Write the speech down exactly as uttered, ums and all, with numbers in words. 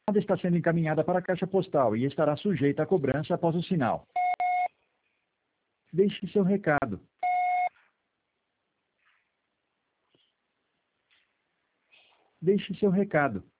está sendo encaminhada para a caixa postal e estará sujeita a cobrança após o sinal. Deixe seu recado. Deixe seu recado.